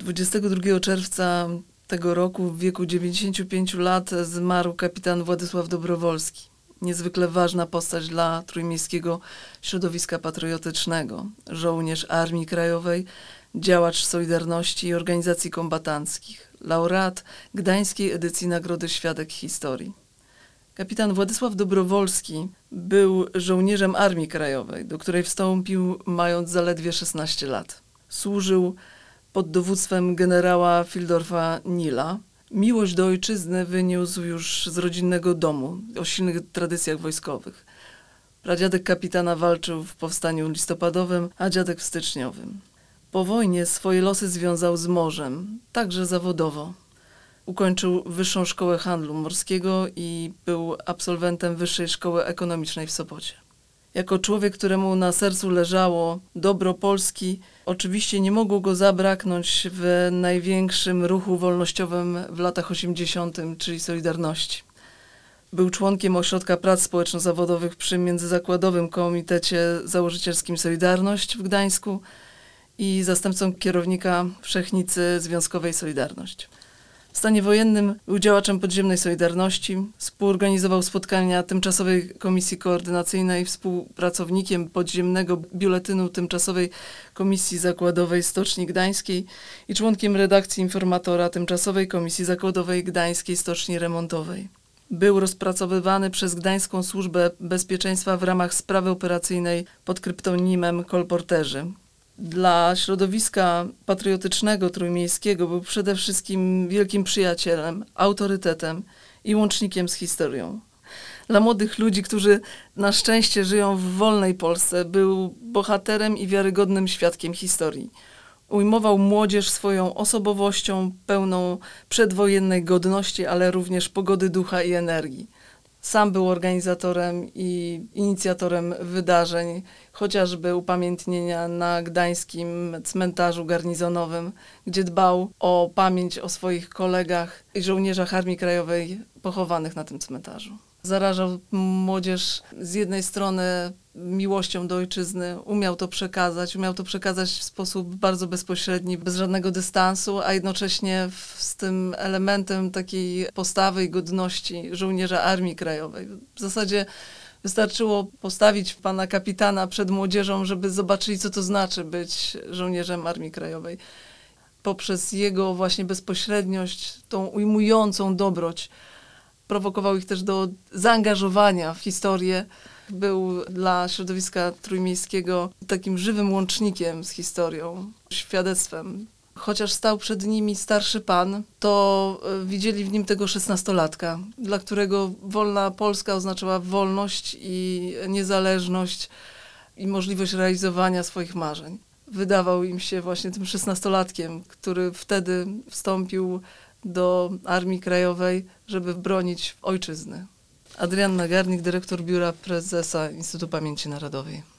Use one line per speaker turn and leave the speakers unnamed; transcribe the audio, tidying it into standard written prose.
22 czerwca tego roku w wieku 95 lat zmarł kapitan Władysław Dobrowolski. Niezwykle ważna postać dla trójmiejskiego środowiska patriotycznego. Żołnierz Armii Krajowej, działacz Solidarności i organizacji kombatanckich. Laureat gdańskiej edycji Nagrody Świadek Historii. Kapitan Władysław Dobrowolski był żołnierzem Armii Krajowej, do której wstąpił mając zaledwie 16 lat. Służył pod dowództwem generała Fieldorfa Nila. Miłość do ojczyzny wyniósł już z rodzinnego domu, o silnych tradycjach wojskowych. Pradziadek kapitana walczył w powstaniu listopadowym, a dziadek w styczniowym. Po wojnie swoje losy związał z morzem, także zawodowo. Ukończył Wyższą Szkołę Handlu Morskiego i był absolwentem Wyższej Szkoły Ekonomicznej w Sopocie. Jako człowiek, któremu na sercu leżało dobro Polski, oczywiście nie mogło go zabraknąć w największym ruchu wolnościowym w latach 80., czyli Solidarności. Był członkiem Ośrodka Prac Społeczno-Zawodowych przy Międzyzakładowym Komitecie Założycielskim Solidarność w Gdańsku i zastępcą kierownika Wszechnicy Związkowej Solidarność. W stanie wojennym był działaczem podziemnej Solidarności, współorganizował spotkania Tymczasowej Komisji Koordynacyjnej, współpracownikiem podziemnego biuletynu Tymczasowej Komisji Zakładowej Stoczni Gdańskiej i członkiem redakcji informatora Tymczasowej Komisji Zakładowej Gdańskiej Stoczni Remontowej. Był rozpracowywany przez Gdańską Służbę Bezpieczeństwa w ramach sprawy operacyjnej pod kryptonimem Kolporterzy. Dla środowiska patriotycznego trójmiejskiego był przede wszystkim wielkim przyjacielem, autorytetem i łącznikiem z historią. Dla młodych ludzi, którzy na szczęście żyją w wolnej Polsce, był bohaterem i wiarygodnym świadkiem historii. Ujmował młodzież swoją osobowością pełną przedwojennej godności, ale również pogody ducha i energii. Sam był organizatorem i inicjatorem wydarzeń, chociażby upamiętnienia na gdańskim cmentarzu garnizonowym, gdzie dbał o pamięć o swoich kolegach i żołnierzach Armii Krajowej pochowanych na tym cmentarzu. Zarażał młodzież z jednej strony miłością do ojczyzny, umiał to przekazać w sposób bardzo bezpośredni, bez żadnego dystansu, a jednocześnie z tym elementem takiej postawy i godności żołnierza Armii Krajowej. W zasadzie wystarczyło postawić pana kapitana przed młodzieżą, żeby zobaczyli, co to znaczy być żołnierzem Armii Krajowej. Poprzez jego właśnie bezpośredniość, tą ujmującą dobroć, prowokował ich też do zaangażowania w historię. Był dla środowiska trójmiejskiego takim żywym łącznikiem z historią, świadectwem. Chociaż stał przed nimi starszy pan, to widzieli w nim tego 16-latka, dla którego wolna Polska oznaczała wolność i niezależność i możliwość realizowania swoich marzeń. Wydawał im się właśnie tym 16-latkiem, który wtedy wstąpił do Armii Krajowej, żeby bronić ojczyzny. Adrianna Garnik, dyrektor Biura Prezesa Instytutu Pamięci Narodowej.